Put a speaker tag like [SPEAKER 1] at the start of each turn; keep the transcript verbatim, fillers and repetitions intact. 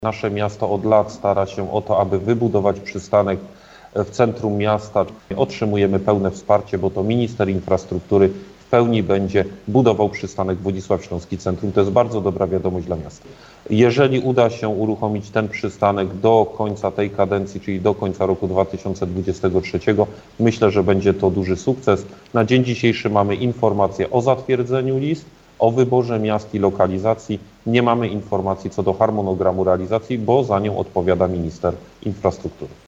[SPEAKER 1] Nasze miasto od lat stara się o to, aby wybudować przystanek w centrum miasta. Otrzymujemy pełne wsparcie, bo to minister infrastruktury w pełni będzie budował przystanek Wodzisław Śląski Centrum. To jest bardzo dobra wiadomość dla miasta. Jeżeli uda się uruchomić ten przystanek do końca tej kadencji, czyli do końca roku dwa tysiące dwudziestego trzeciego, myślę, że będzie to duży sukces. Na dzień dzisiejszy mamy informację o zatwierdzeniu list, o wyborze miast i lokalizacji. Nie mamy informacji co do harmonogramu realizacji, bo za nią odpowiada minister infrastruktury.